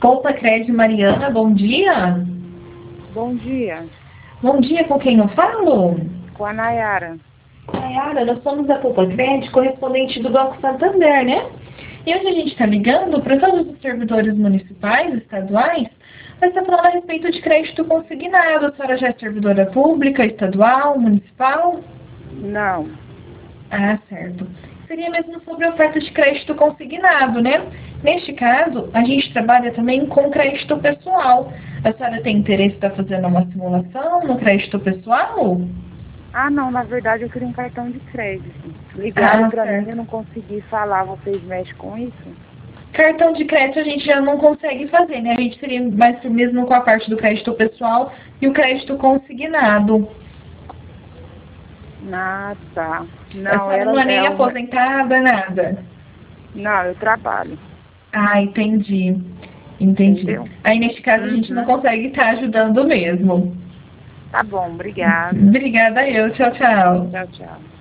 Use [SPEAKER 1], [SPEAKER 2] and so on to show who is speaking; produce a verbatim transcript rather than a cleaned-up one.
[SPEAKER 1] Poupa Crédito Mariana, bom dia.
[SPEAKER 2] Bom dia.
[SPEAKER 1] Bom dia, com quem eu falo?
[SPEAKER 2] Com a Nayara.
[SPEAKER 1] Nayara, nós somos da Poupa Crédito, correspondente do Banco Santander, né? E hoje a gente está ligando para todos os servidores municipais, estaduais, para estar falando a respeito de crédito consignado. A senhora já é servidora pública, estadual, municipal?
[SPEAKER 2] Não.
[SPEAKER 1] Ah, certo. Seria mesmo sobre a oferta de crédito consignado, né? Neste caso, a gente trabalha também com crédito pessoal. A senhora tem interesse em estar fazendo uma simulação no crédito pessoal?
[SPEAKER 2] Ah, não, na verdade eu queria um cartão de crédito. Ligaram
[SPEAKER 1] Ah,
[SPEAKER 2] pra
[SPEAKER 1] certo.
[SPEAKER 2] mim, eu não consegui falar, vocês mexem com isso?
[SPEAKER 1] Cartão de crédito a gente já não consegue fazer, né? A gente seria mais mesmo com a parte do crédito pessoal e o crédito consignado.
[SPEAKER 2] Ah, tá.
[SPEAKER 1] A
[SPEAKER 2] Não,
[SPEAKER 1] senhora
[SPEAKER 2] era...
[SPEAKER 1] não é nem
[SPEAKER 2] é uma...
[SPEAKER 1] aposentada, nada?
[SPEAKER 2] Não, eu trabalho.
[SPEAKER 1] Ah, entendi. Entendi.
[SPEAKER 2] Entendeu?
[SPEAKER 1] Aí, neste caso, a gente não
[SPEAKER 2] Uhum.
[SPEAKER 1] consegue estar ajudando mesmo.
[SPEAKER 2] Tá bom, obrigada.
[SPEAKER 1] Obrigada eu. Tchau, tchau.
[SPEAKER 2] Tchau, tchau.